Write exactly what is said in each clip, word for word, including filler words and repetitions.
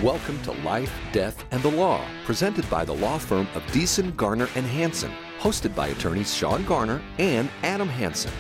Welcome to Life, Death, and the Law, presented by the law firm of Deason, Garner, and Hansen, hosted by attorneys Sean Garner and Adam Hansen.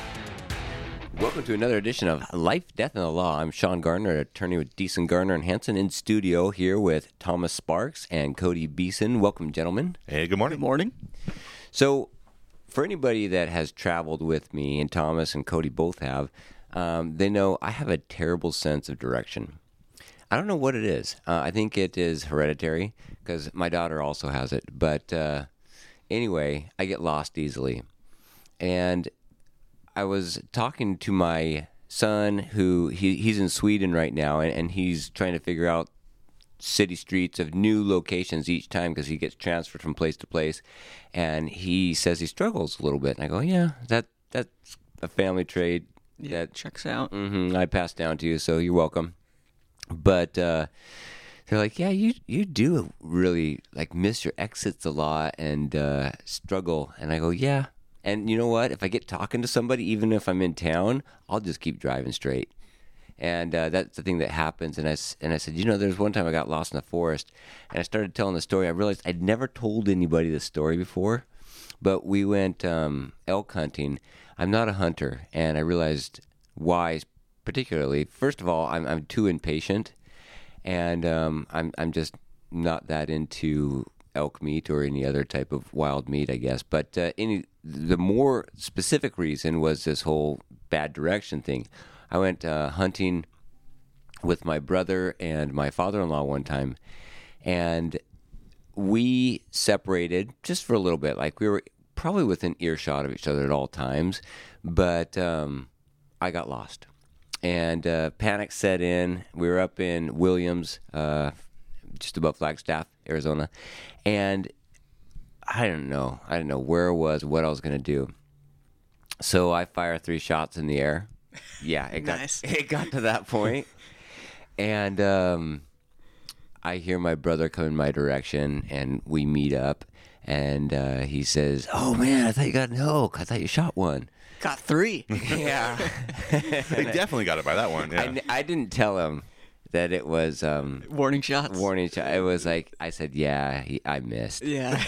Welcome to another edition of Life, Death, and the Law. I'm Sean Garner, attorney with Deason, Garner, and Hansen, in studio here with Thomas Sparks and Cody Beeson. Welcome, gentlemen. Hey, good morning. Good morning. So, for anybody that has traveled with me, and Thomas and Cody both have, um, they know I have a terrible sense of direction. I don't know what it is. Uh, I think it is hereditary because my daughter also has it. But uh, anyway, I get lost easily. And I was talking to my son, who he, he's in Sweden right now, and, and he's trying to figure out city streets of new locations each time because he gets transferred from place to place. And he says he struggles a little bit. And I go, yeah, that that's a family trait. Yeah, that checks out. Mm-hmm, I passed down to you, so you're welcome. But uh, they're like, yeah, you you do really like miss your exits a lot and uh, struggle. And I go, yeah. And you know what? If I get talking to somebody, even if I'm in town, I'll just keep driving straight. And uh, that's the thing that happens. And I, and I said, you know, there's one time I got lost in the forest, and I started telling the story. I realized I'd never told anybody this story before, but we went um, elk hunting. I'm not a hunter, and I realized why. Particularly, first of all, I'm I'm too impatient, and um, I'm I'm just not that into elk meat or any other type of wild meat, I guess. But uh, any the more specific reason was this whole bad direction thing. I went uh, hunting with my brother and my father-in-law one time, and we separated just for a little bit. Like, we were probably within earshot of each other at all times, but um, I got lost. And uh, panic set in. We were up in Williams, uh, just above Flagstaff, Arizona. And I don't know. I didn't know where I was, what I was going to do. So I fire three shots in the air. Yeah, it got Nice. it got to that point. And um, I hear my brother come in my direction, and we meet up. And uh, he says, "Oh, man, I thought you got an elk. I thought you shot one." Got three. Yeah. They definitely got it by that one. Yeah. I, I didn't tell him that it was um, Warning shots. warning shot. It was like, I said, yeah, he, I missed. Yeah.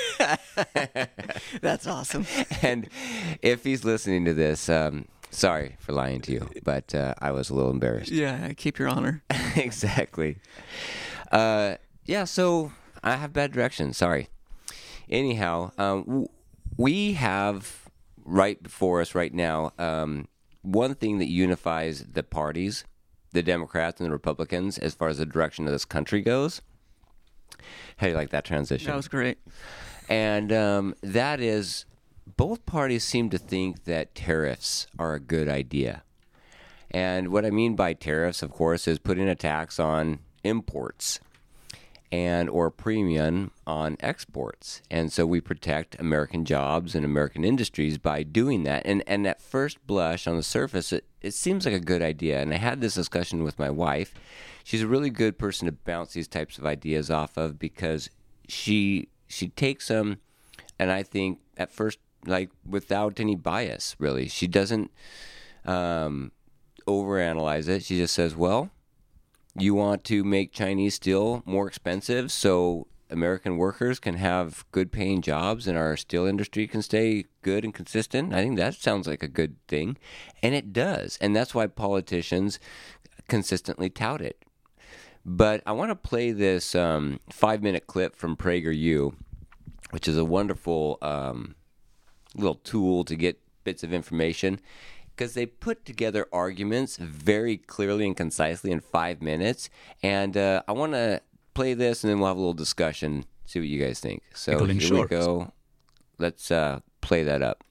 That's awesome. And if he's listening to this, um, sorry for lying to you, but uh, I was a little embarrassed. Yeah, keep your honor. Exactly. Uh, yeah, so I have bad direction. Sorry. Anyhow, um, w- we have right before us right now um, one thing that unifies the parties, the Democrats and the Republicans, as far as the direction of this country goes. How do you like that transition? That was great. And um, that is, both parties seem to think that tariffs are a good idea. And what I mean by tariffs, of course, is putting a tax on imports and or premium on exports. And so we protect American jobs and American industries by doing that. And and at first blush, on the surface, it, it seems like a good idea. And I had this discussion with my wife. She's a really good person to bounce these types of ideas off of, because she she takes them, and I think at first, like, without any bias, really. She doesn't um, overanalyze it. She just says, well, you want to make Chinese steel more expensive so American workers can have good paying jobs and our steel industry can stay good and consistent? I think that sounds like a good thing. And it does. And that's why politicians consistently tout it. But I want to play this um, five-minute clip from PragerU, which is a wonderful um, little tool to get bits of information, because they put together arguments very clearly and concisely in five minutes. And uh, I want to play this, and then we'll have a little discussion, see what you guys think. So here we go. Let's uh, play that up.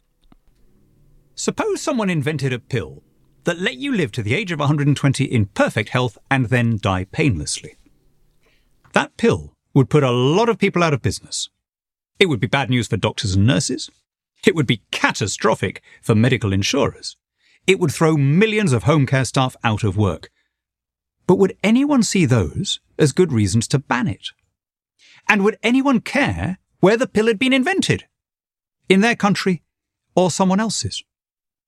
Suppose someone invented a pill that let you live to the age of one hundred twenty in perfect health and then die painlessly. That pill would put a lot of people out of business. It would be bad news for doctors and nurses. It would be catastrophic for medical insurers. It would throw millions of home care staff out of work. But would anyone see those as good reasons to ban it? And would anyone care where the pill had been invented? In their country or someone else's?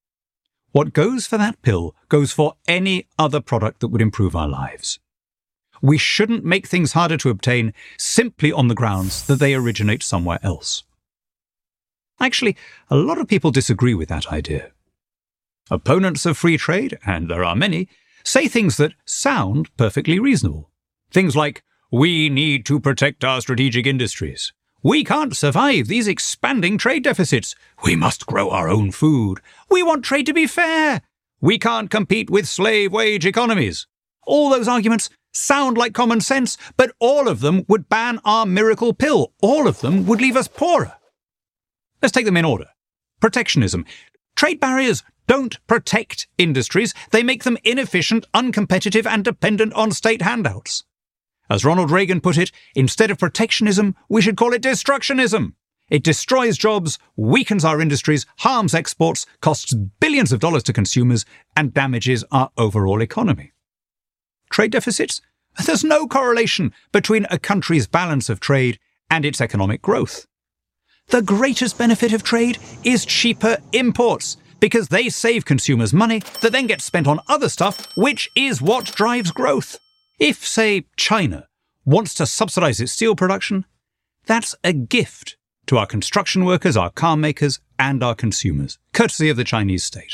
What goes for that pill goes for any other product that would improve our lives. we shouldn't make things harder to obtain simply on the grounds that they originate somewhere else. Actually, a lot of people disagree with that idea. Opponents of free trade, and there are many, say things that sound perfectly reasonable. Things like, we need to protect our strategic industries. We can't survive these expanding trade deficits. We must grow our own food. We want trade to be fair. We can't compete with slave wage economies. All those arguments sound like common sense, but all of them would ban our miracle pill. All of them would leave us poorer. Let's take them in order. Protectionism. Trade barriers don't protect industries. They make them inefficient, uncompetitive, and dependent on state handouts. As Ronald Reagan put it, instead of protectionism, we should call it destructionism. It destroys jobs, weakens our industries, harms exports, costs billions of dollars to consumers, and damages our overall economy. Trade deficits? There's no correlation between a country's balance of trade and its economic growth. The greatest benefit of trade is cheaper imports, because they save consumers money that then gets spent on other stuff, which is what drives growth. If, say, China wants to subsidize its steel production, that's a gift to our construction workers, our car makers, and our consumers, courtesy of the Chinese state.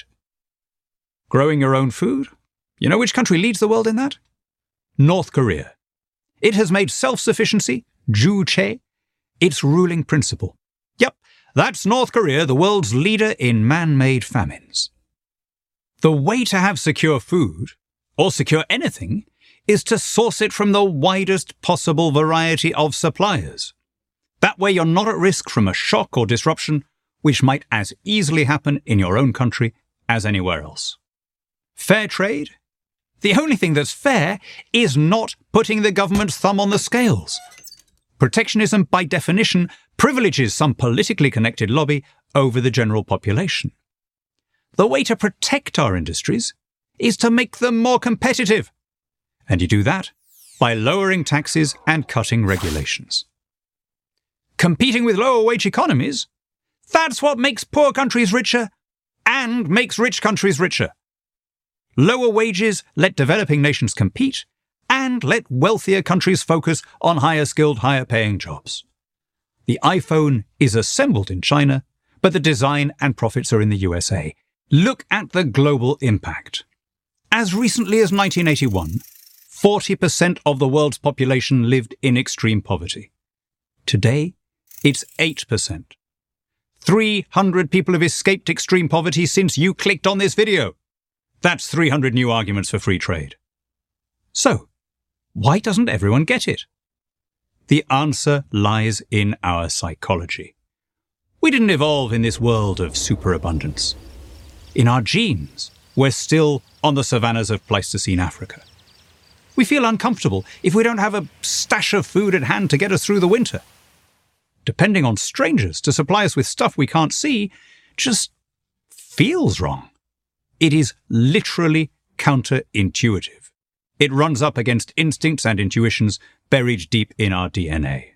Growing your own food? You know which country leads the world in that? North Korea. It has made self-sufficiency, Juche, its ruling principle. Yep, that's North Korea, the world's leader in man-made famines. The way to have secure food, or secure anything, is to source it from the widest possible variety of suppliers. That way you're not at risk from a shock or disruption, which might as easily happen in your own country as anywhere else. Fair trade? The only thing that's fair is not putting the government's thumb on the scales. Protectionism, by definition, privileges some politically connected lobby over the general population. The way to protect our industries is to make them more competitive. And you do that by lowering taxes and cutting regulations. Competing with lower wage economies, that's what makes poor countries richer and makes rich countries richer. Lower wages let developing nations compete and let wealthier countries focus on higher skilled, higher paying jobs. The iPhone is assembled in China, but the design and profits are in the U S A. Look at the global impact. As recently as nineteen eighty-one, forty percent of the world's population lived in extreme poverty. Today, it's eight percent. three hundred people have escaped extreme poverty since you clicked on this video. That's three hundred new arguments for free trade. So, why doesn't everyone get it? The answer lies in our psychology. We didn't evolve in this world of superabundance. In our genes, we're still on the savannas of Pleistocene Africa. We feel uncomfortable if we don't have a stash of food at hand to get us through the winter. Depending on strangers to supply us with stuff we can't see just feels wrong. It is literally counterintuitive. It runs up against instincts and intuitions buried deep in our D N A.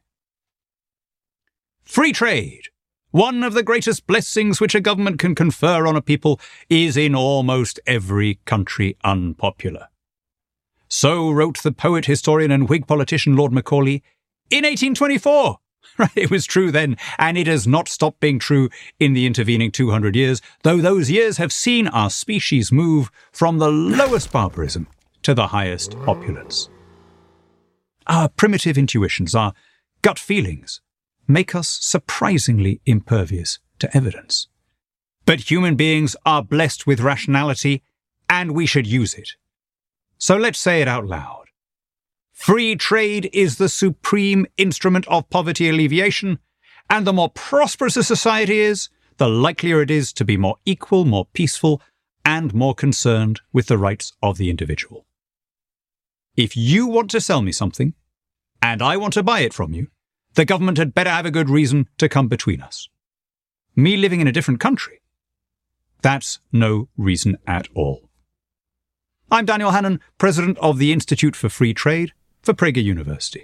Free trade, one of the greatest blessings which a government can confer on a people, is in almost every country unpopular. So wrote the poet, historian, and Whig politician Lord Macaulay in eighteen twenty-four. It was true then, and it has not stopped being true in the intervening two hundred years, though those years have seen our species move from the lowest barbarism to the highest opulence. Our primitive intuitions, our gut feelings, make us surprisingly impervious to evidence. But human beings are blessed with rationality, and we should use it. So let's say it out loud. Free trade is the supreme instrument of poverty alleviation, and the more prosperous a society is, the likelier it is to be more equal, more peaceful, and more concerned with the rights of the individual. If you want to sell me something, and I want to buy it from you, the government had better have a good reason to come between us. Me living in a different country, that's no reason at all. I'm Daniel Hannan, president of the Institute for Free Trade for Prager University.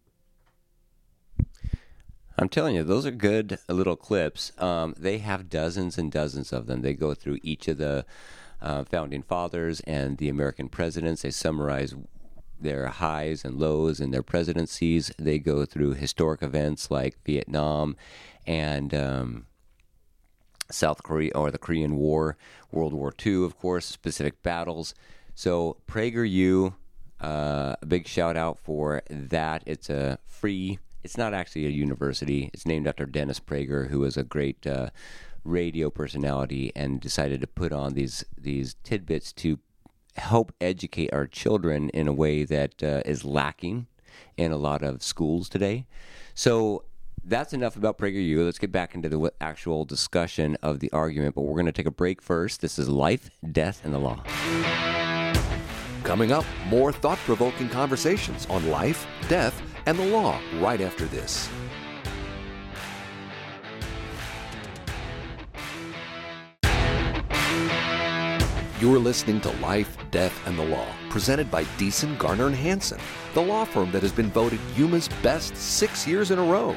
I'm telling you, those are good little clips. Um, they have dozens and dozens of them. They go through each of the uh, founding fathers and the American presidents. They summarize their highs and lows in their presidencies. They go through historic events like Vietnam and um, South Korea, or the Korean War, World War Two, of course, specific battles. So PragerU, uh, a big shout out for that. It's a free, it's not actually a university. It's named after Dennis Prager, who was a great uh, radio personality and decided to put on these these tidbits to help educate our children in a way that uh, is lacking in a lot of schools today. So that's enough about PragerU. Let's get back into the actual discussion of the argument, but we're going to take a break first. This is Life, Death, and the Law. Coming up, more thought-provoking conversations on life, death, and the law right after this. You're listening to Life, Death, and the Law, presented by Deason, Garner, and Hansen, the law firm that has been voted Yuma's best six years in a row.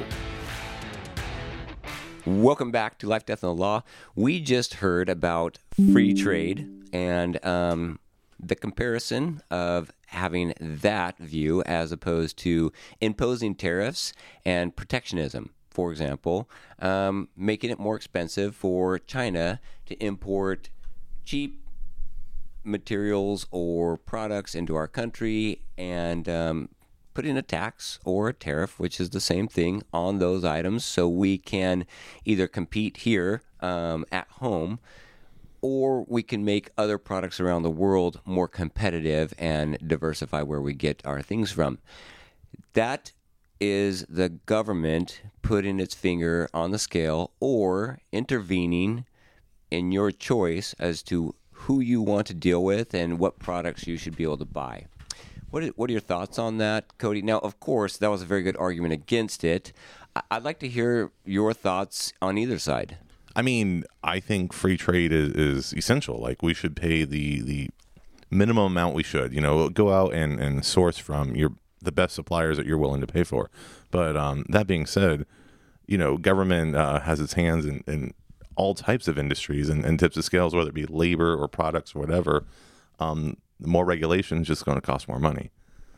Welcome back to Life, Death, and the Law. We just heard about free trade and um, the comparison of having that view as opposed to imposing tariffs and protectionism. For example, um, making it more expensive for China to import cheap materials or products into our country, and um, putting a tax or a tariff, which is the same thing, on those items so we can either compete here um, at home, or we can make other products around the world more competitive and diversify where we get our things from. That is the government putting its finger on the scale or intervening in your choice as to who you want to deal with and what products you should be able to buy. What are, what are your thoughts on that, Cody? Now, of course, that was a very good argument against it. I'd like to hear your thoughts on either side. I mean, I think free trade is, is essential. Like, we should pay the, the minimum amount we should. You know, go out and, and source from your the best suppliers that you're willing to pay for. But um, that being said, you know, government uh, has its hands in, in all types of industries and, and tips of scales, whether it be labor or products or whatever. Um, more regulation is just going to cost more money.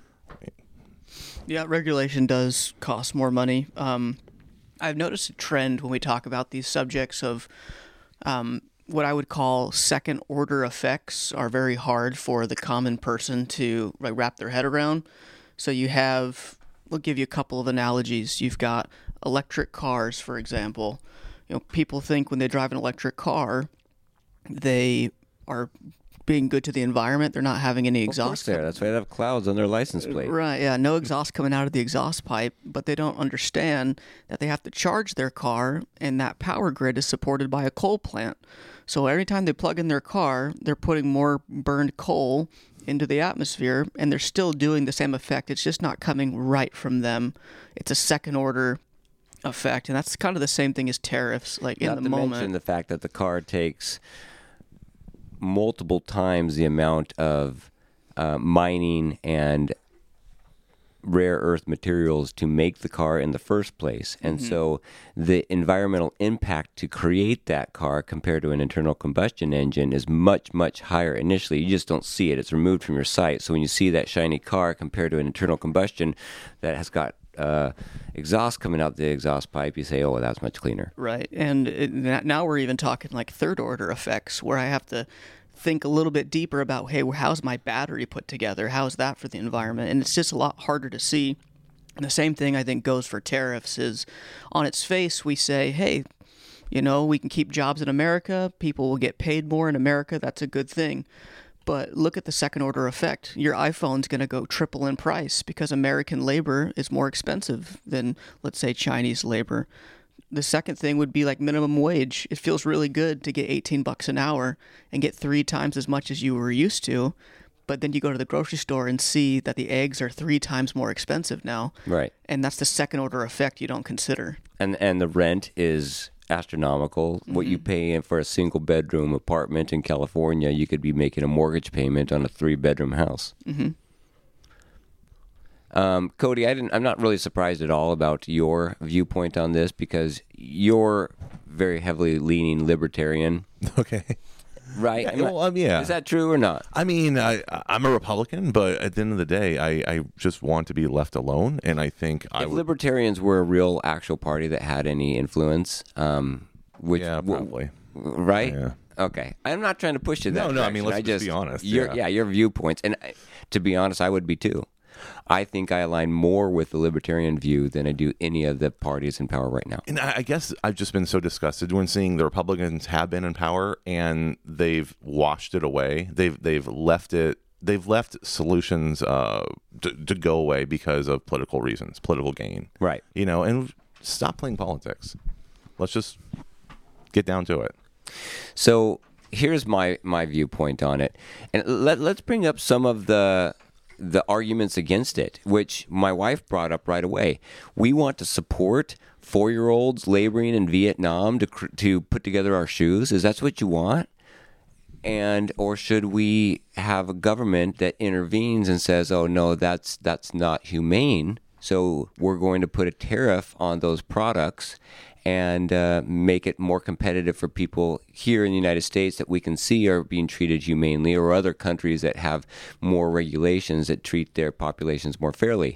Yeah, regulation does cost more money. Um, I've noticed a trend when we talk about these subjects of um, what I would call second order effects are very hard for the common person to like, wrap their head around. So you have, we'll give you a couple of analogies. You've got electric cars, for example. You know, people think when they drive an electric car, they are being good to the environment. They're not having any exhaust. Of course they are. That's why they have clouds on their license plate. Right, yeah. No exhaust coming out of the exhaust pipe, but they don't understand that they have to charge their car, and that power grid is supported by a coal plant. So every time they plug in their car, they're putting more burned coal into the atmosphere, and they're still doing the same effect. It's just not coming right from them. It's a second order effect, and that's kind of the same thing as tariffs. Like in Not the to moment, mention the fact that the car takes multiple times the amount of uh, mining and rare earth materials to make the car in the first place, and mm-hmm. so the environmental impact to create that car compared to an internal combustion engine is much, much higher initially. You just don't see it; it's removed from your sight. So when you see that shiny car compared to an internal combustion that has got Uh, exhaust coming out the exhaust pipe, you say, oh, that's much cleaner. Right. And it, now we're even talking like third order effects where I have to think a little bit deeper about, hey, how's my battery put together? How's that for the environment? And it's just a lot harder to see. And the same thing I think goes for tariffs is on its face, we say, hey, you know, we can keep jobs in America. People will get paid more in America. That's a good thing. But look at the second order effect. Your iPhone's going to go triple in price because American labor is more expensive than, let's say, Chinese labor. The second thing would be like minimum wage. It feels really good to get eighteen bucks an hour and get three times as much as you were used to. But then you go to the grocery store and see that the eggs are three times more expensive now. Right. And that's the second order effect you don't consider. And and the rent is astronomical. Mm-hmm. What you pay for a single bedroom apartment in California, you could be making a mortgage payment on a three bedroom house. Mm-hmm. Um, Cody, I didn't, I'm not really surprised at all about your viewpoint on this because you're very heavily leaning libertarian. Okay. right? Yeah, Am I- well, um, yeah. Is that true or not? I mean, I, I'm a Republican, but at the end of the day, I, I just want to be left alone, and I think I If would. libertarians were a real actual party that had any influence, um, which Yeah, w- probably. right? Yeah. Okay, I'm not trying to push you that. No, no, I mean, direction. let's just be honest, Your, yeah. yeah, your viewpoints, and I, to be honest, I would be too. I think I align more with the libertarian view than I do any of the parties in power right now. And I I guess I've just been so disgusted when seeing the Republicans have been in power and they've washed it away. They've they've left it. They've left solutions uh, to, to go away because of political reasons, political gain. Right. You know, and stop playing politics. Let's just get down to it. So here's my, my viewpoint on it, and let let's bring up some of the the arguments against it, which my wife brought up right away. We want to support four-year-olds laboring in Vietnam to cr- to put together our shoes. Is that what you want? And or should we have a government that intervenes and says, "Oh no, that's that's not humane. So we're going to put a tariff on those products and uh, make it more competitive for people here in the United States that we can see are being treated humanely, or other countries that have more regulations that treat their populations more fairly."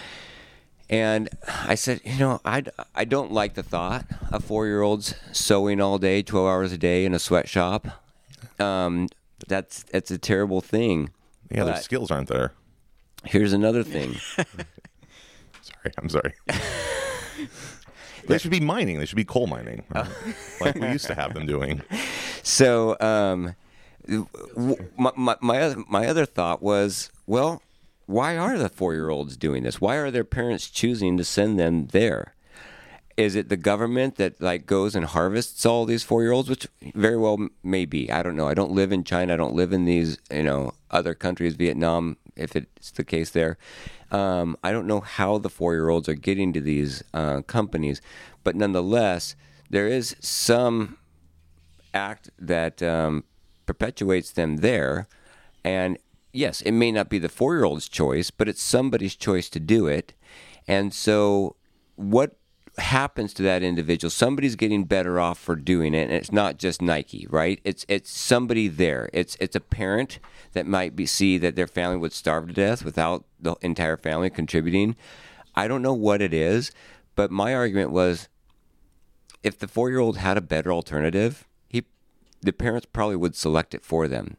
And I said, you know, I, I don't like the thought of four-year-olds sewing all day, twelve hours a day in a sweatshop. Um, that's that's a terrible thing. Yeah, their But skills aren't there. here's another thing. Sorry, I'm sorry. They should be mining. They should be coal mining, right? Like we used to have them doing. So um, w- my, my, my, other, my other thought was, well, why are the four-year-olds doing this? Why are their parents choosing to send them there? Is it the government that like goes and harvests all these four-year-olds, which very well may be. I don't know. I don't live in China. I don't live in these, you know, other countries, Vietnam, if it's the case there. Um, I don't know how the four-year-olds are getting to these uh, companies, but nonetheless, there is some act that um, perpetuates them there. And yes, it may not be the four-year-old's choice, but it's somebody's choice to do it. And so what happens to that individual? Somebody's getting better off for doing it, and it's not just Nike, right? It's it's somebody there. It's it's a parent that might be see that their family would starve to death without the entire family contributing. I don't know what it is, but my argument was, if the four-year-old had a better alternative, he the parents probably would select it for them.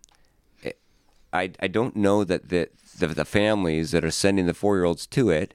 I, I don't know that the, the the families that are sending the four-year-olds to it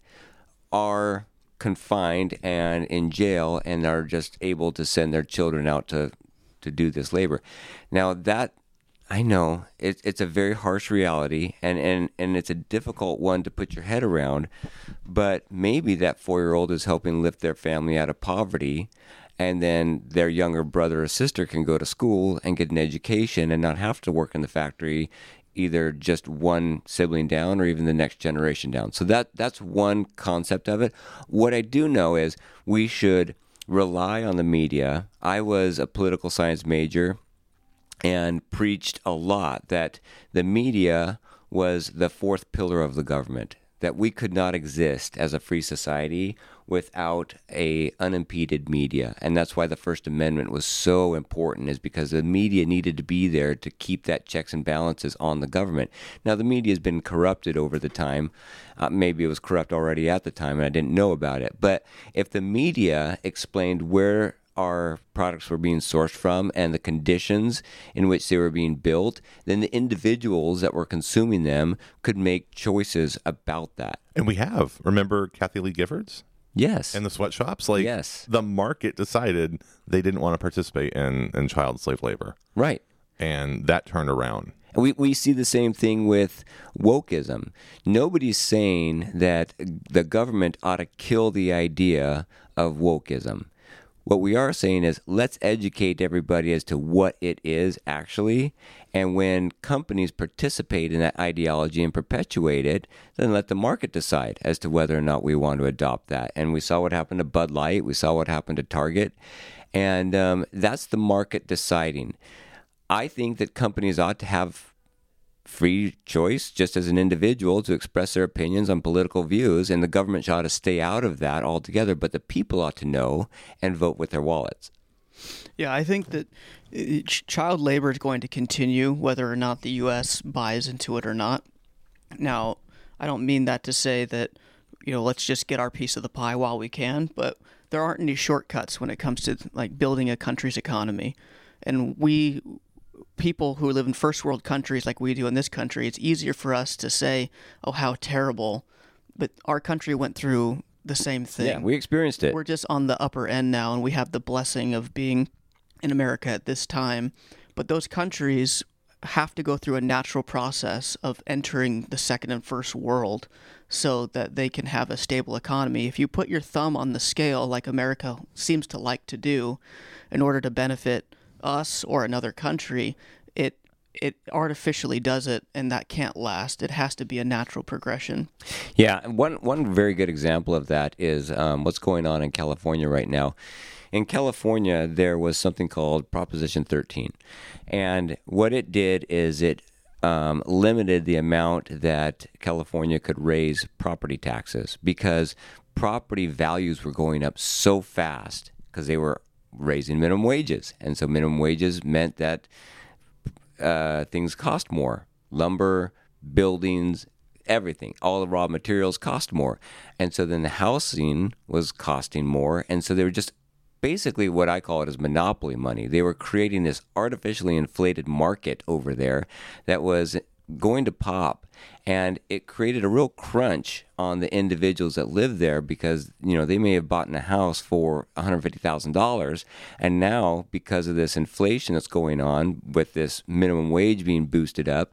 are confined and in jail and are just able to send their children out to, to do this labor. Now that, I know, it, it's a very harsh reality, and, and, and it's a difficult one to put your head around, but maybe that four-year-old is helping lift their family out of poverty, and then their younger brother or sister can go to school and get an education and not have to work in the factory, either just one sibling down or even the next generation down. So that that's one concept of it. What I do know is we should rely on the media. I was a political science major and preached a lot that the media was the fourth pillar of the government, that we could not exist as a free society without a unimpeded media. And that's why the First Amendment was so important, is because the media needed to be there to keep that checks and balances on the government. Now, the media has been corrupted over the time. Uh, maybe it was corrupt already at the time and I didn't know about it. But if the media explained where our products were being sourced from and the conditions in which they were being built, then the individuals that were consuming them could make choices about that. And we have. Remember Kathy Lee Giffords? Yes. And the sweatshops? Like, Yes. the market decided they didn't want to participate in, in child slave labor. Right. And that turned around. We we see the same thing with wokeism. Nobody's saying that the government ought to kill the idea of wokeism. What we are saying is, let's educate everybody as to what it is actually, and when companies participate in that ideology and perpetuate it, then let the market decide as to whether or not we want to adopt that. And we saw what happened to Bud Light, we saw what happened to Target, and um, that's the market deciding. I think that companies ought to have free choice just as an individual to express their opinions on political views, and the government ought to stay out of that altogether, but the people ought to know and vote with their wallets. Yeah, I think that uh, ch- child labor is going to continue whether or not the U S buys into it or not. Now, I don't mean that to say that, you know, let's just get our piece of the pie while we can, but there aren't any shortcuts when it comes to like building a country's economy. And we, people who live in first world countries like we do in this country, it's easier for us to say, oh, how terrible. But our country went through the same thing. Yeah, we experienced it. We're just on the upper end now, and we have the blessing of being in America at this time. But those countries have to go through a natural process of entering the second and first world so that they can have a stable economy. If you put your thumb on the scale, like America seems to like to do, in order to benefit us or another country, it it artificially does it, and that can't last. It has to be a natural progression. Yeah, and one one very good example of that is um, what's going on in California right now. In California, there was something called Proposition thirteen, and what it did is it um, limited the amount that California could raise property taxes because property values were going up so fast because they were raising minimum wages, and so minimum wages meant that uh, things cost more. Lumber, buildings, everything, all the raw materials cost more, and so then the housing was costing more, and so they were just basically what I call it is monopoly money. They were creating this artificially inflated market over there that was going to pop, and it created a real crunch on the individuals that live there because, you know, they may have bought in a house for one hundred fifty thousand dollars, and now because of this inflation that's going on with this minimum wage being boosted up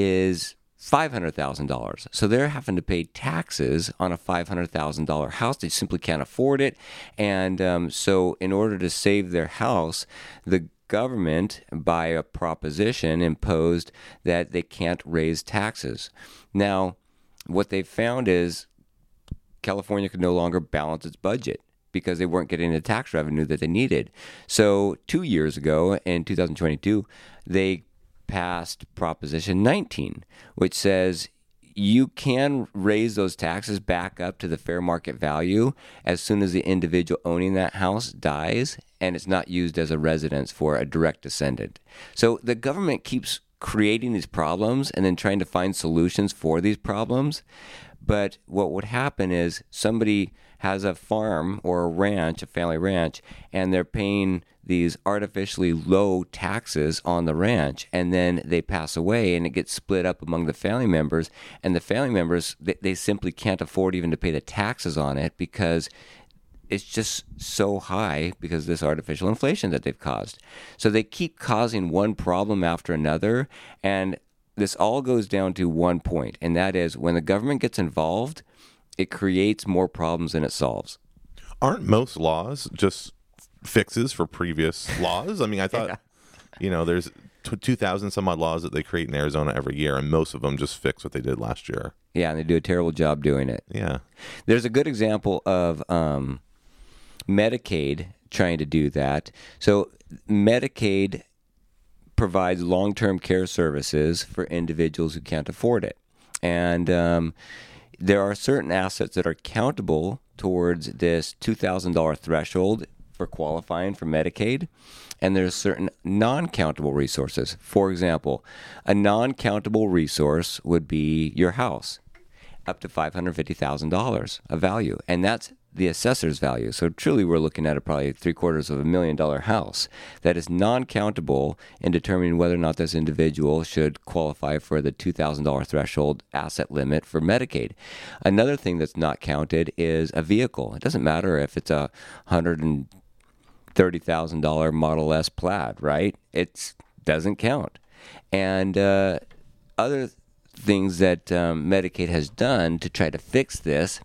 is five hundred thousand dollars. So they're having to pay taxes on a five hundred thousand dollars house. They simply can't afford it. And um, so in order to save their house, the government, by a proposition, imposed that they can't raise taxes. Now, what they found is California could no longer balance its budget because they weren't getting the tax revenue that they needed. So two years ago, in two thousand twenty-two, they passed Proposition nineteen, which says you can raise those taxes back up to the fair market value as soon as the individual owning that house dies and it's not used as a residence for a direct descendant. So the government keeps creating these problems and then trying to find solutions for these problems. But what would happen is somebody has a farm or a ranch, a family ranch, and they're paying these artificially low taxes on the ranch, and then they pass away and it gets split up among the family members, and the family members, they, they simply can't afford even to pay the taxes on it because it's just so high because of this artificial inflation that they've caused. So they keep causing one problem after another, and this all goes down to one point, and that is when the government gets involved, it creates more problems than it solves. Aren't most laws just fixes for previous laws? I mean, I thought, yeah. you know, there's t- two thousand some odd laws that they create in Arizona every year, and most of them just fix what they did last year. Yeah, and they do a terrible job doing it. Yeah. There's a good example of um, Medicaid trying to do that. So Medicaid provides long-term care services for individuals who can't afford it. And um, there are certain assets that are countable towards this two thousand dollars threshold for qualifying for Medicaid, and there's certain non-countable resources. For example, a non-countable resource would be your house, up to five hundred fifty thousand dollars of value, and that's the assessor's value. So truly we're looking at a probably three quarters of a million dollar house that is non-countable in determining whether or not this individual should qualify for the two thousand dollars threshold asset limit for Medicaid. Another thing that's not counted is a vehicle. It doesn't matter if it's a one hundred thirty thousand dollars Model S Plaid, right? It doesn't count. And uh, other things that um, Medicaid has done to try to fix this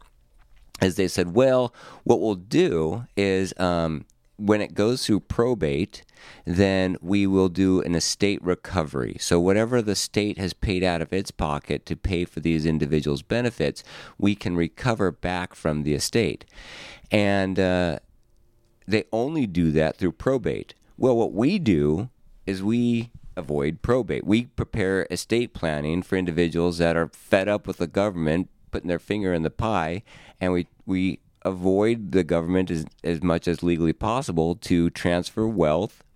is they said, well, what we'll do is um, when it goes through probate, then we will do an estate recovery. So whatever the state has paid out of its pocket to pay for these individuals' benefits, we can recover back from the estate. And uh, they only do that through probate. Well, what we do is we avoid probate. We prepare estate planning for individuals that are fed up with the government putting their finger in the pie, and we we avoid the government as, as much as legally possible to transfer wealth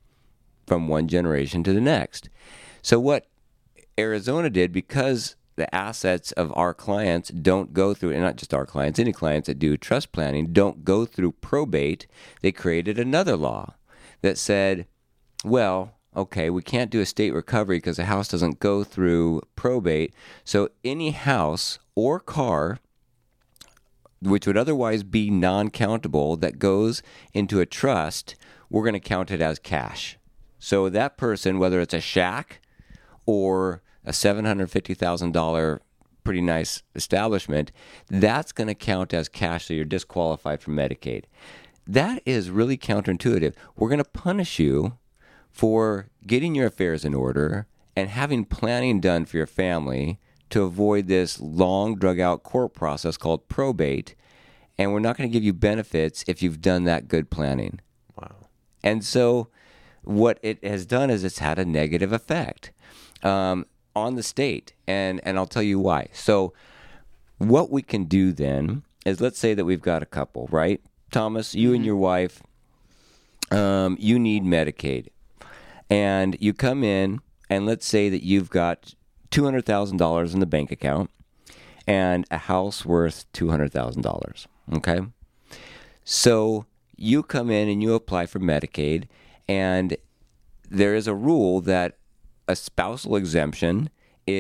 from one generation to the next. So what Arizona did, because the assets of our clients don't go through, and not just our clients, any clients that do trust planning don't go through probate, they created another law that said, well, okay, we can't do estate recovery because the house doesn't go through probate. So any house or car which would otherwise be non-countable that goes into a trust, we're going to count it as cash. So that person, whether it's a shack or a seven hundred fifty thousand dollars pretty nice establishment, that's going to count as cash, so you're disqualified from Medicaid. That is really counterintuitive. We're going to punish you for getting your affairs in order and having planning done for your family to avoid this long, drug-out court process called probate, and we're not going to give you benefits if you've done that good planning. Wow. And so what it has done is it's had a negative effect um, on the state, and, and I'll tell you why. So what we can do then is, let's say that we've got a couple, right? Thomas, you mm-hmm. and your wife, um, you need Medicaid. And you come in, and let's say that you've got two hundred thousand dollars in the bank account and a house worth two hundred thousand dollars, okay? So you come in and you apply for Medicaid, and there is a rule that a spousal exemption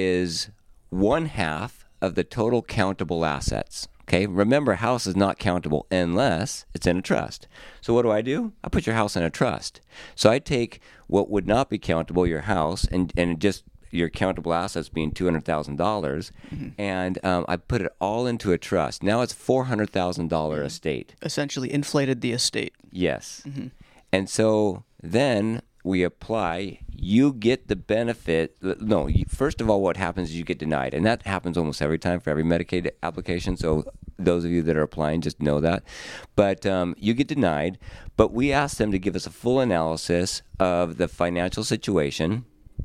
is one half of the total countable assets. Okay, remember, house is not countable unless it's in a trust. So what do I do? I put your house in a trust. So I take what would not be countable, your house, and, and just your countable assets being two hundred thousand dollars, mm-hmm. and um, I put it all into a trust. Now it's four hundred thousand dollars estate. Essentially inflated the estate. Yes. Mm-hmm. And so then we apply, you get the benefit. No, you, first of all, what happens is you get denied. And that happens almost every time for every Medicaid application. So those of you that are applying, just know that. But um, you get denied. But we ask them to give us a full analysis of the financial situation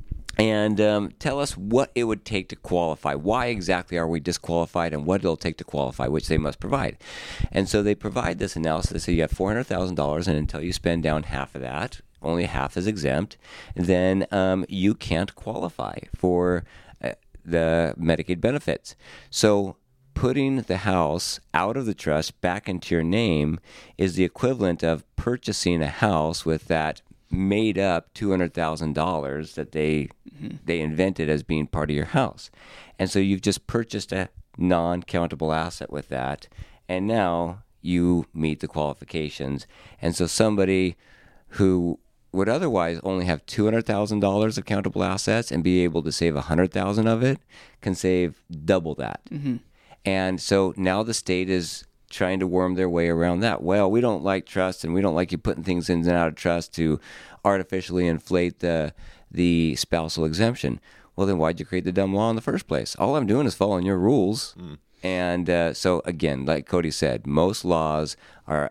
and um, tell us what it would take to qualify. Why exactly are we disqualified, and what it'll take to qualify, which they must provide. And so they provide this analysis. They say you have four hundred thousand dollars, and until you spend down half of that, only half is exempt, then um, you can't qualify for uh, the Medicaid benefits. So putting the house out of the trust back into your name is the equivalent of purchasing a house with that made up two hundred thousand dollars that they mm-hmm. they invented as being part of your house. And so you've just purchased a non-countable asset with that, and now you meet the qualifications. And so somebody who would otherwise only have two hundred thousand dollars of countable assets and be able to save one hundred thousand dollars of it can save double that. Mm-hmm. And so now the state is trying to worm their way around that. Well, we don't like trust, and we don't like you putting things in and out of trust to artificially inflate the the spousal exemption. Well, then why'd you create the dumb law in the first place? All I'm doing is following your rules. Mm. And uh, so, again, like Cody said, most laws are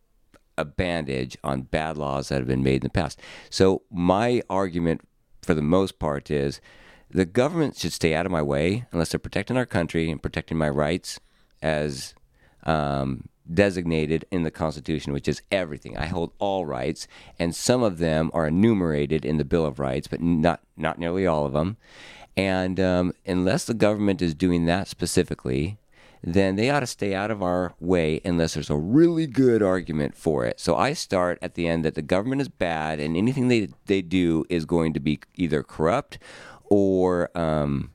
a bandage on bad laws that have been made in the past. So my argument, for the most part, is the government should stay out of my way unless they're protecting our country and protecting my rights as um, designated in the Constitution, which is everything. I hold all rights, and some of them are enumerated in the Bill of Rights, but not not nearly all of them. And um, unless the government is doing that specifically, then they ought to stay out of our way unless there's a really good argument for it. So I start at the end that the government is bad, and anything they they do is going to be either corrupt or um,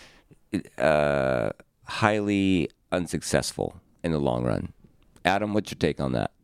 uh, highly unsuccessful in the long run. Adam, what's your take on that?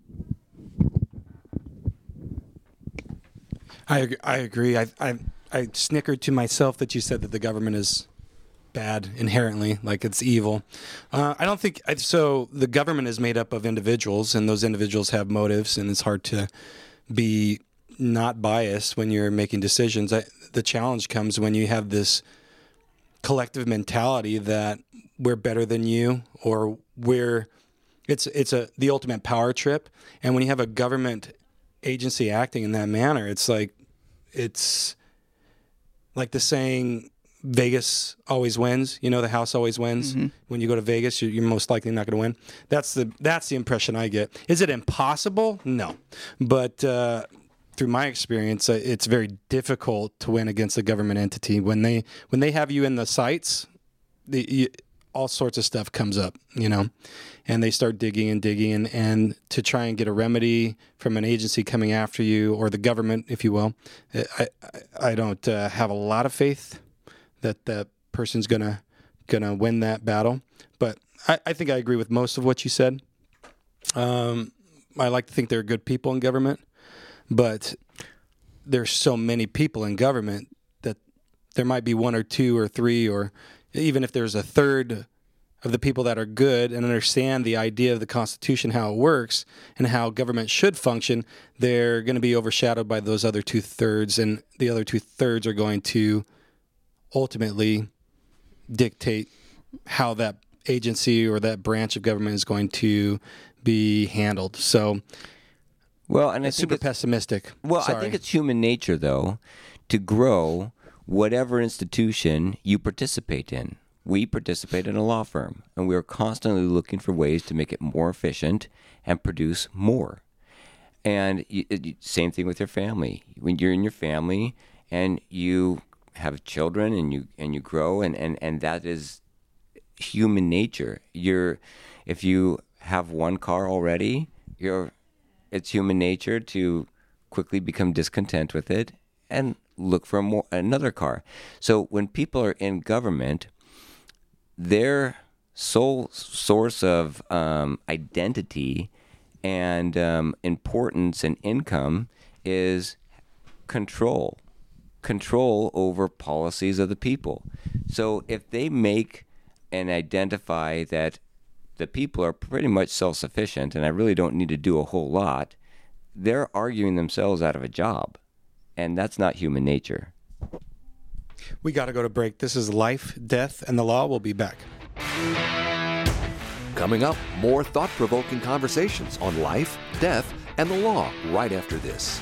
I I agree. I I I snickered to myself that you said that the government is bad inherently, like it's evil. Uh, I don't think so. The government is made up of individuals, and those individuals have motives, and it's hard to be not biased when you're making decisions. I, the challenge comes when you have this collective mentality that we're better than you, or we're it's it's a the ultimate power trip. And when you have a government agency acting in that manner, it's like it's like the saying, Vegas always wins. You know, the house always wins. Mm-hmm. When you go to Vegas, you're, you're most likely not going to win. That's the that's the impression I get. Is it impossible? No, but uh, through my experience, uh, it's very difficult to win against a government entity when they when they have you in the sights. The, you, all sorts of stuff comes up, you know, and they start digging and digging and, and to try and get a remedy from an agency coming after you or the government, if you will. I I, I don't uh, have a lot of faith that that person's gonna gonna win that battle, but I, I think I agree with most of what you said. Um, I like to think there are good people in government, but there's so many people in government that there might be one or two or three, or even if there's a third of the people that are good and understand the idea of the Constitution, how it works, and how government should function, they're going to be overshadowed by those other two thirds, and the other two thirds are going to ultimately dictate how that agency or that branch of government is going to be handled. So, well, and I it's think super it's, pessimistic. Well, Sorry. I think it's human nature, though, to grow whatever institution you participate in. We participate in a law firm, and we are constantly looking for ways to make it more efficient and produce more. And you, you, same thing with your family. When you're in your family and you have children and you and you grow, and, and, and that is human nature. You're if you have one car already, you're it's human nature to quickly become discontent with it and look for a more, another car. So when people are in government, their sole source of um, identity and um, importance and income is control, control over policies of the people. So if they make and identify that the people are pretty much self-sufficient and I really don't need to do a whole lot, they're arguing themselves out of a job. And that's not human nature. We got to go to break. This is Life, Death, and the Law. We'll be back. Coming up, more thought-provoking conversations on life, death, and the law right after this.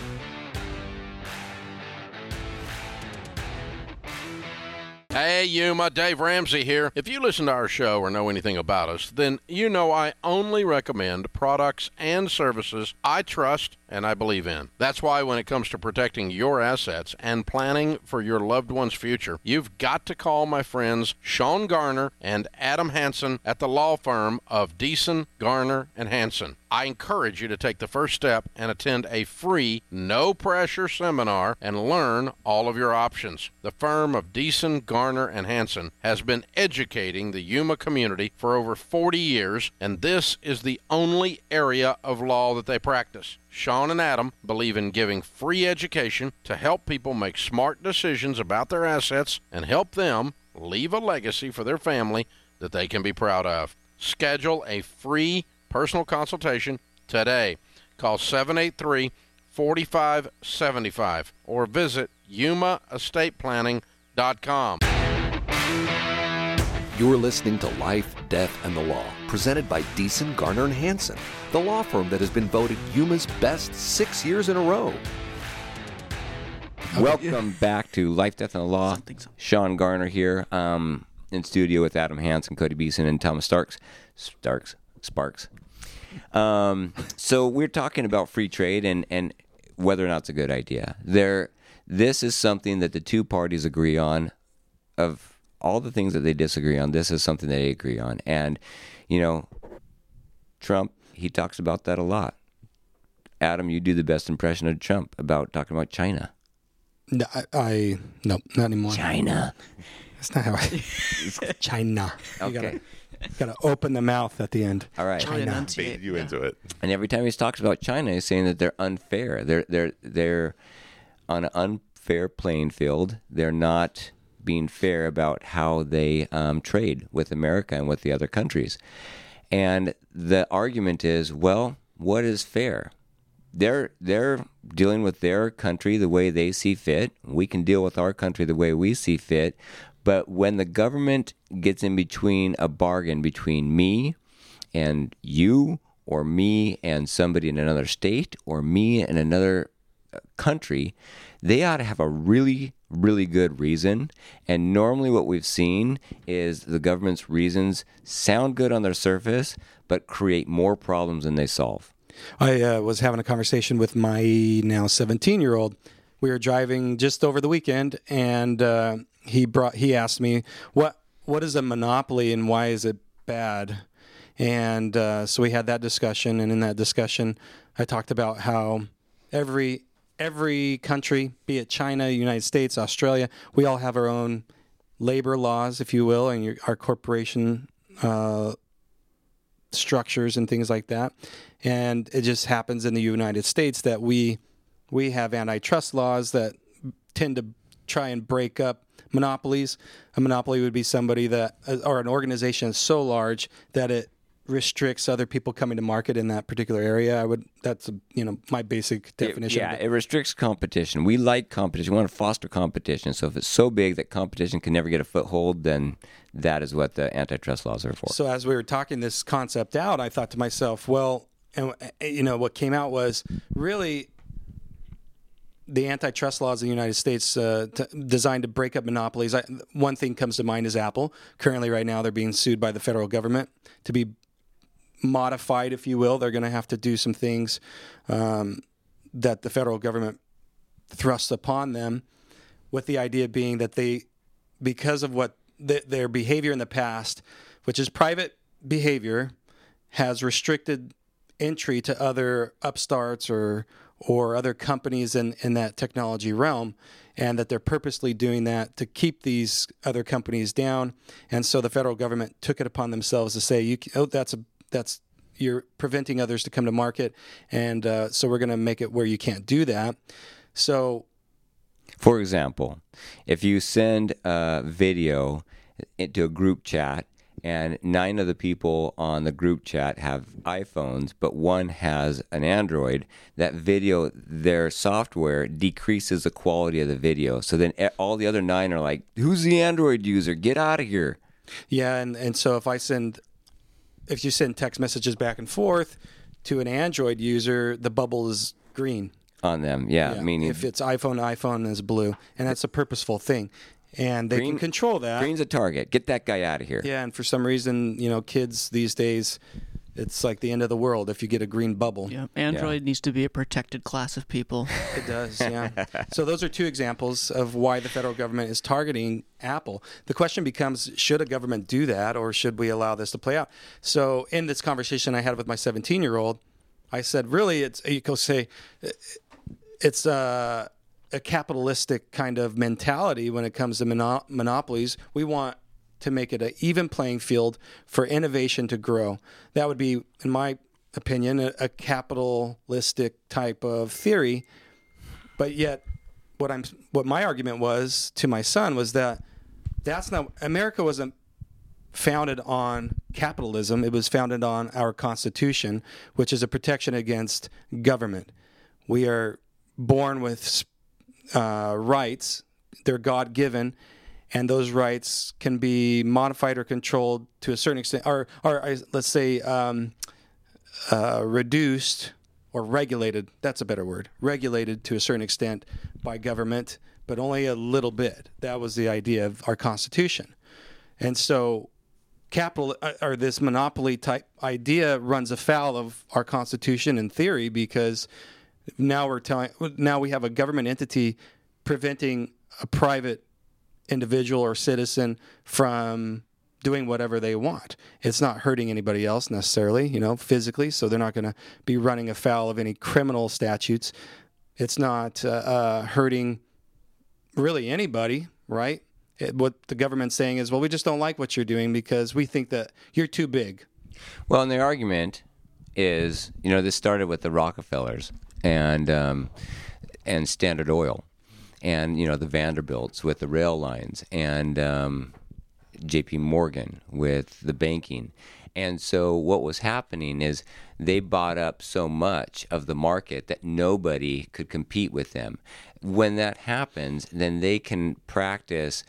Hey, Yuma, Dave Ramsey here. If you listen to our show or know anything about us, then you know I only recommend products and services I trust and I believe in. That's why when it comes to protecting your assets and planning for your loved one's future, you've got to call my friends Sean Garner and Adam Hansen at the law firm of Deason, Garner, and Hansen. I encourage you to take the first step and attend a free, no-pressure seminar and learn all of your options. The firm of Deason, Garner, and Hansen has been educating the Yuma community for over forty years, and this is the only area of law that they practice. Sean and Adam believe in giving free education to help people make smart decisions about their assets and help them leave a legacy for their family that they can be proud of. Schedule a free personal consultation today. Call seven eight three, four five seven five or visit yuma estate planning dot com. You're listening to Life, Death, and the Law, presented by Deason, Garner, and Hansen, the law firm that has been voted Yuma's best six years in a row. Welcome back to Life, Death, and the Law. Something, something. Sean Garner here, um, in studio with Adam Hansen, Cody Beeson, and Thomas Starks. Starks. Sparks. Um, so we're talking about free trade and, and whether or not it's a good idea. There, this is something that the two parties agree on. Of all the things that they disagree on, this is something they agree on. And, you know, Trump, he talks about that a lot. Adam, you do the best impression of Trump about talking about China. No, I, I no, not anymore. China. That's not how I. China. You Okay. gotta, you gotta open the mouth at the end. All right. Really enunciate, Baited you yeah. into it. And every time he talks about China, he's saying that they're unfair. They're they're they're on an unfair playing field. They're not being fair about how they um, trade with America and with the other countries. And the argument is, well, what is fair? They're they're dealing with their country the way they see fit. We can deal with our country the way we see fit. But when the government gets in between a bargain between me and you, or me and somebody in another state, or me and another country, they ought to have a really, really good reason. And normally what we've seen is the government's reasons sound good on their surface, but create more problems than they solve. I uh, was having a conversation with my now seventeen-year-old. We were driving just over the weekend, and uh, he brought he asked me what what is a monopoly and why is it bad. And uh, so we had that discussion, and in that discussion, I talked about how every every country, be it China, United States, Australia, we all have our own labor laws, if you will, and your, our corporation uh, structures and things like that. And it just happens in the United States that we we have antitrust laws that tend to try and break up monopolies. A monopoly would be somebody that, or an organization is so large that it restricts other people coming to market in that particular area. I would, that's, you know, my basic definition. It, yeah, of it. it restricts competition. We like competition. We want to foster competition. So if it's so big that competition can never get a foothold, then that is what the antitrust laws are for. So as we were talking this concept out, I thought to myself, well, and you know, what came out was really the antitrust laws in the United States uh, t- designed to break up monopolies. I, one thing comes to mind is Apple. Currently, right now, they're being sued by the federal government to be modified, if you will. They're going to have to do some things um, that the federal government thrusts upon them, with the idea being that they, because of what th- their behavior in the past, which is private behavior, has restricted entry to other upstarts or or other companies in, in that technology realm, and that they're purposely doing that to keep these other companies down. And so the federal government took it upon themselves to say, "You, oh, that's a that's you're preventing others to come to market, and uh, so we're going to make it where you can't do that." So, for example, if you send a video into a group chat, and nine of the people on the group chat have iPhones, but one has an Android, that video, their software decreases the quality of the video. So then all the other nine are like, who's the Android user? Get out of here. Yeah, and, and so if I send, if you send text messages back and forth to an Android user, the bubble is green. On them, yeah. Yeah, Meaning if it's iPhone, iPhone is blue. And that's a purposeful thing. And they Green- can control that. Green's a target. Get that guy out of here. Yeah, and for some reason, you know, kids these days, it's like the end of the world if you get a green bubble. Yeah, Android needs to be a protected class of people. It does, yeah. So those are two examples of why the federal government is targeting Apple. The question becomes, should a government do that, or should we allow this to play out? So in this conversation I had with my seventeen-year-old, I said, really, it's, you could say, it's a, a capitalistic kind of mentality when it comes to mono- monopolies. We want to make it an even playing field for innovation to grow. That would be, in my opinion, a, a capitalistic type of theory. But yet, what I'm, what my argument was to my son was that that's not, America wasn't founded on capitalism. It was founded on our Constitution, which is a protection against government. We are born with uh, rights. They're God-given, and those rights can be modified or controlled to a certain extent, or, or uh, let's say um, uh, reduced or regulated. That's a better word. Regulated to a certain extent by government, but only a little bit. That was the idea of our Constitution. And so capital or this monopoly type idea runs afoul of our Constitution in theory, because now we're telling now we have a government entity preventing a private individual or citizen from doing whatever they want. It's not hurting anybody else necessarily, you know, physically, so they're not going to be running afoul of any criminal statutes. It's not uh, uh, hurting really anybody, right? It, what the government's saying is, well, we just don't like what you're doing because we think that you're too big. Well, and the argument is, you know, this started with the Rockefellers and um, and Standard Oil, and you know the Vanderbilts with the rail lines, and um, J P Morgan with the banking. And so what was happening is they bought up so much of the market that nobody could compete with them. When that happens, then they can practice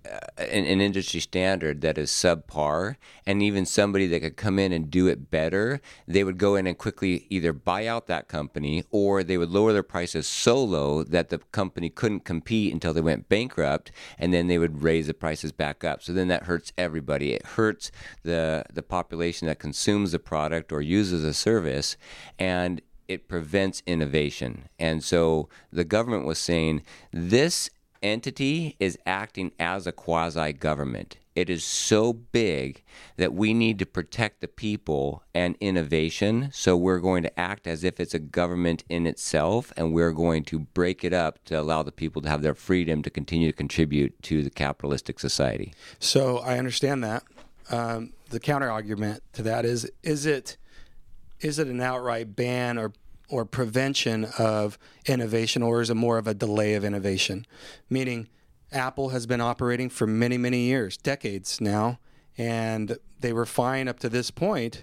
an, an industry standard that is subpar, and even somebody that could come in and do it better, they would go in and quickly either buy out that company, or they would lower their prices so low that the company couldn't compete until they went bankrupt, and then they would raise the prices back up. So then that hurts everybody. It hurts the the population that consumes the product or uses a service, and it prevents innovation. And so the government was saying, this entity is acting as a quasi-government. It is so big that we need to protect the people and innovation, so we're going to act as if it's a government in itself, and we're going to break it up to allow the people to have their freedom to continue to contribute to the capitalistic society. So I understand that. Um, the counter-argument to that is, is it is it an outright ban or or prevention of innovation, or is it more of a delay of innovation? Meaning, Apple has been operating for many, many years, decades now, and they were fine up to this point.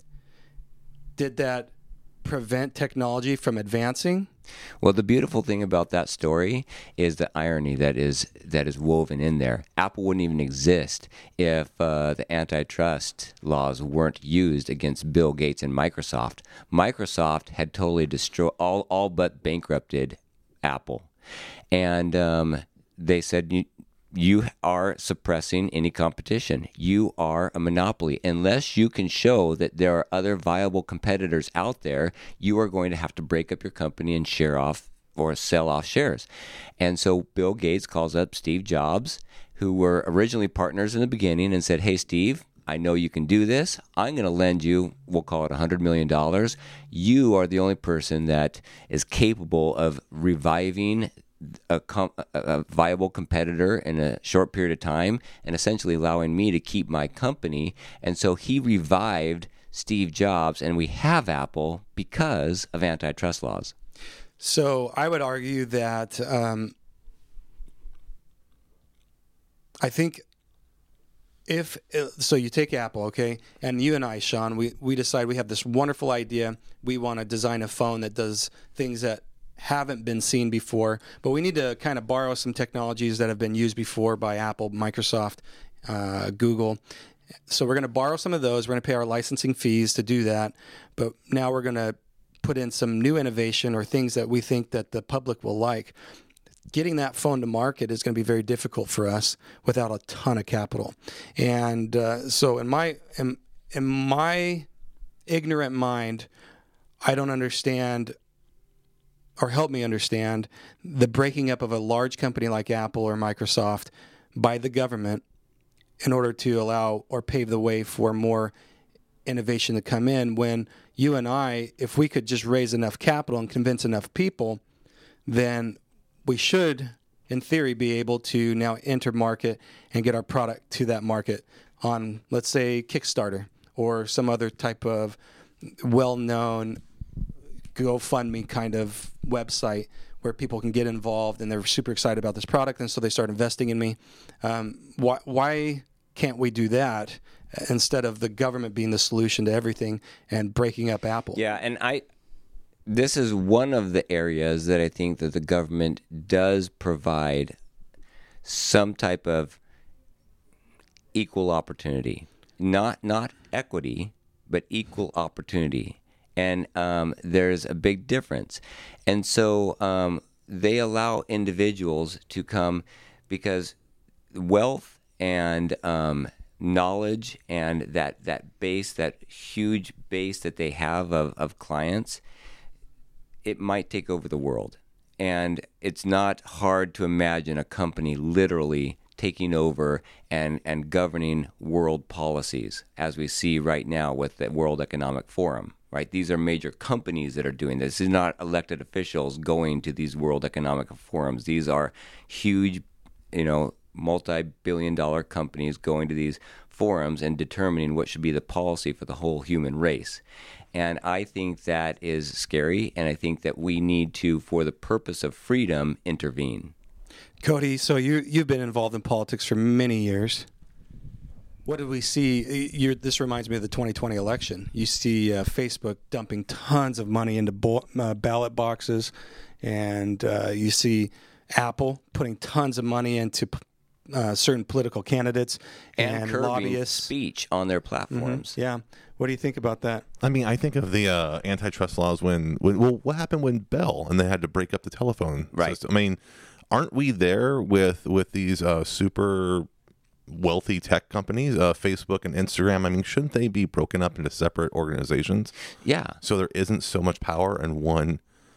Did that prevent technology from advancing? Well, the beautiful thing about that story is the irony that is that is woven in there. Apple wouldn't even exist if uh, the antitrust laws weren't used against Bill Gates and Microsoft. Microsoft had totally destroyed, all, all but bankrupted Apple. And um, they said, you, you are suppressing any competition. You are a monopoly. Unless you can show that there are other viable competitors out there, you are going to have to break up your company and share off or sell off shares. And so Bill Gates calls up Steve Jobs, who were originally partners in the beginning, and said, hey, Steve, I know you can do this. I'm going to lend you, we'll call it one hundred million dollars. You are the only person that is capable of reviving A, com- a viable competitor in a short period of time, and essentially allowing me to keep my company. And so he revived Steve Jobs, and we have Apple because of antitrust laws. So I would argue that um, I think if so, you take Apple, okay, and you and I, Sean, we we decide we have this wonderful idea. We want to design a phone that does things that haven't been seen before, but we need to kind of borrow some technologies that have been used before by Apple, Microsoft, uh, Google. So we're going to borrow some of those. We're going to pay our licensing fees to do that, but now we're going to put in some new innovation or things that we think that the public will like. Getting that phone to market is going to be very difficult for us without a ton of capital. And uh, so in my in, in my ignorant mind, I don't understand, or help me understand, the breaking up of a large company like Apple or Microsoft by the government in order to allow or pave the way for more innovation to come in, when you and I, if we could just raise enough capital and convince enough people, then we should, in theory, be able to now enter market and get our product to that market on, let's say, Kickstarter or some other type of well-known GoFundMe kind of website where people can get involved and they're super excited about this product, and so they start investing in me. Um, why, why can't we do that instead of the government being the solution to everything and breaking up Apple? Yeah, and I, this is one of the areas that I think that the government does provide some type of equal opportunity, not not equity, but equal opportunity. And um, there's a big difference. And so um, they allow individuals to come because wealth and um, knowledge and that, that base, that huge base that they have of, of clients, it might take over the world. And it's not hard to imagine a company literally taking over and, and governing world policies, as we see right now with the World Economic Forum. Right? These are major companies that are doing this. This is not elected officials going to these World Economic Forums. These are huge, you know, multi-billion dollar companies going to these forums and determining what should be the policy for the whole human race. And I think that is scary, and I think that we need to, for the purpose of freedom, intervene. Cody, so you, you've been involved in politics for many years. What did we see? You're, this reminds me of the twenty twenty election. You see uh, Facebook dumping tons of money into bo- uh, ballot boxes, and uh, you see Apple putting tons of money into p- uh, certain political candidates and, and, curbing lobbyists. speech on their platforms. Yeah. What do you think about that? I mean, I think of the uh, antitrust laws when, when, well, what happened when Bell and they had to break up the telephone Right. system? I mean, aren't we there with with these uh, super wealthy tech companies, uh, Facebook and Instagram? I mean, shouldn't they be broken up into separate organizations Yeah. so there isn't so much power in one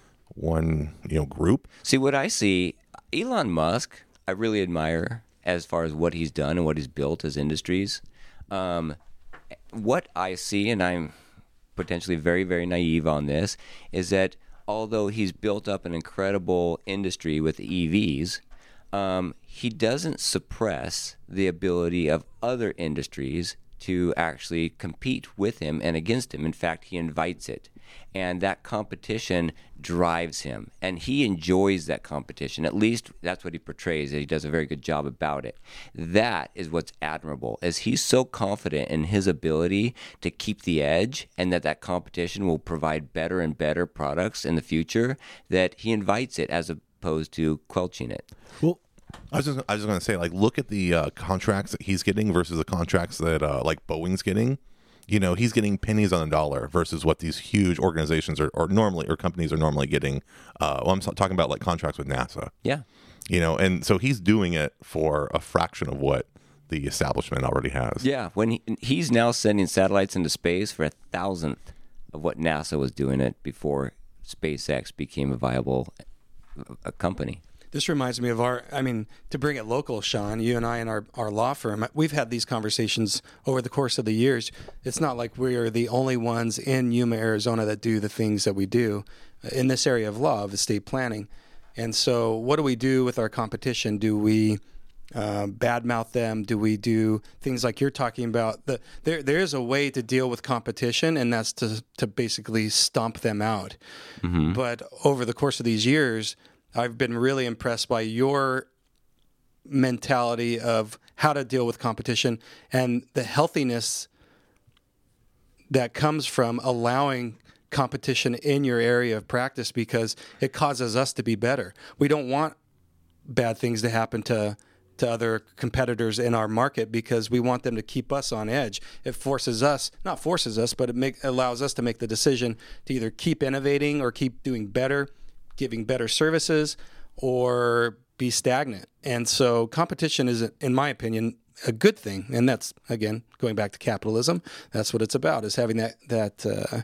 one you know group? See, what I see, Elon Musk, I really admire as far as what he's done and what he's built as industries. Um, what I see, and I'm potentially very, very naive on this, is that although he's built up an incredible industry with E Vs, um, he doesn't suppress the ability of other industries to actually compete with him and against him. In fact, he invites it. And that competition drives him. And he enjoys that competition. At least that's what he portrays, that he does a very good job about it. That is what's admirable, is he's so confident in his ability to keep the edge and that that competition will provide better and better products in the future, that he invites it as opposed to quelching it. Well, I was just I was just going to say, like, look at the uh, contracts that he's getting versus the contracts that uh, like Boeing's getting. You know, he's getting pennies on the dollar versus what these huge organizations are, or normally, or companies are normally getting. Uh, well, I'm talking about like contracts with NASA. Yeah. You know, and so he's doing it for a fraction of what the establishment already has. Yeah. When he, he's now sending satellites into space for a thousandth of what NASA was doing it before SpaceX became a viable a company. This reminds me of our, I mean, to bring it local, Sean, you and I and our, our law firm, we've had these conversations over the course of the years. It's not like we are the only ones in Yuma, Arizona that do the things that we do in this area of law, of estate planning. And so what do we do with our competition? Do we uh, badmouth them? Do we do things like you're talking about? The, there, there is a way to deal with competition, and that's to, to basically stomp them out. Mm-hmm. But over the course of these years, I've been really impressed by your mentality of how to deal with competition and the healthiness that comes from allowing competition in your area of practice, because it causes us to be better. We don't want bad things to happen to to other competitors in our market because we want them to keep us on edge. It forces us, not forces us, but it make, allows us to make the decision to either keep innovating or keep doing better, giving better services, or be stagnant. And so competition is, in my opinion, a good thing. And that's, again, going back to capitalism, that's what it's about, is having that that uh,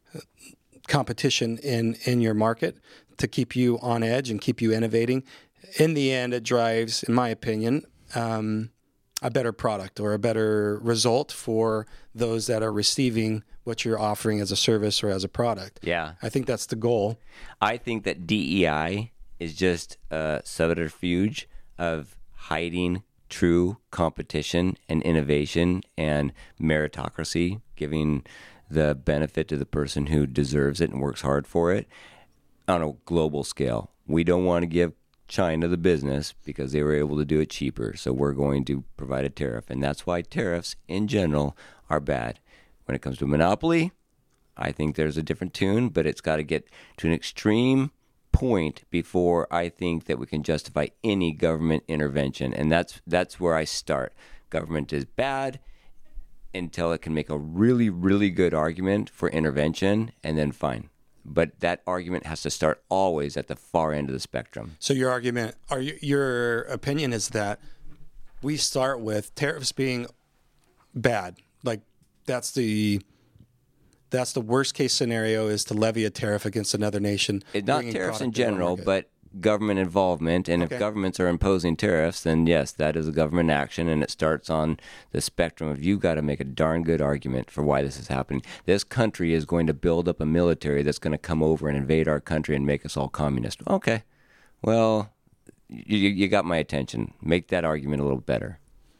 competition in, in your market to keep you on edge and keep you innovating. In the end, it drives, in my opinion, um, a better product or a better result for those that are receiving what you're offering as a service or as a product. Yeah. I think that's the goal. I think that D E I is just a subterfuge of hiding true competition and innovation and meritocracy, giving the benefit to the person who deserves it and works hard for it on a global scale. We don't want to give China the business because they were able to do it cheaper, so we're going to provide a tariff. And that's why tariffs in general are bad. When it comes to monopoly, I think there's a different tune, but it's got to get to an extreme point before I think that we can justify any government intervention. And that's that's where I start. Government is bad until it can make a really, really good argument for intervention, and then fine. But that argument has to start always at the far end of the spectrum. So your argument, or your opinion is that we start with tariffs being bad. Like that's the that's the worst case scenario, is to levy a tariff against another nation. It, not bringing tariffs in product to our general, market. but government involvement. And Okay. if governments are imposing tariffs, then yes, that is a government action, and it starts on the spectrum of you've got to make a darn good argument for why this is happening. This country is going to build up a military that's going to come over and invade our country and make us all communist. Okay, well, you, you got my attention. Make that argument a little better.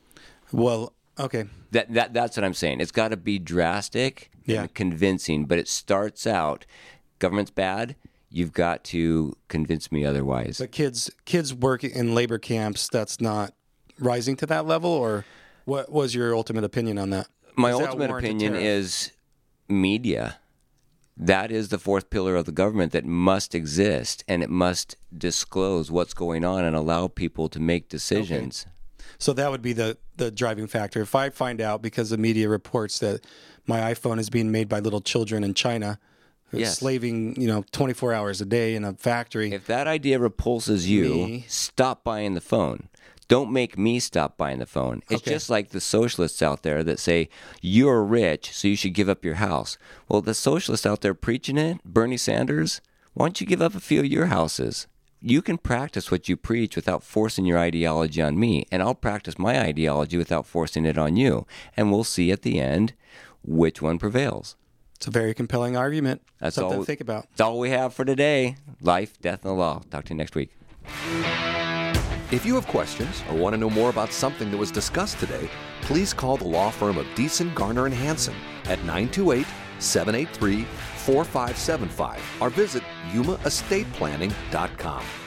Well, okay. That that that's what I'm saying. It's got to be drastic Yeah. and convincing, but it starts out, government's bad. You've got to convince me otherwise. But kids kids work in labor camps, that's not rising to that level, or what was your ultimate opinion on that? My Does that ultimate warrant a opinion tariff? is media. That is the fourth pillar of the government that must exist, and it must disclose what's going on and allow people to make decisions. So that would be the, the driving factor. If I find out because of media reports that my iPhone is being made by little children in China, Yes. slaving, you know, twenty-four hours a day in a factory. If that idea repulses you, Me. stop buying the phone. Don't make me stop buying the phone. It's Okay. just like the socialists out there that say, you're rich, so you should give up your house. Well, the socialists out there preaching it, Bernie Sanders, why don't you give up a few of your houses? You can practice what you preach without forcing your ideology on me, and I'll practice my ideology without forcing it on you. And we'll see at the end which one prevails. It's a very compelling argument. That's Something all. to think about. That's all we have for today. Life, death, and the law. Talk to you next week. If you have questions or want to know more about something that was discussed today, please call the law firm of Deason, Garner, and Hansen at nine two eight, seven eight three, four five seven five or visit yuma estate planning dot com.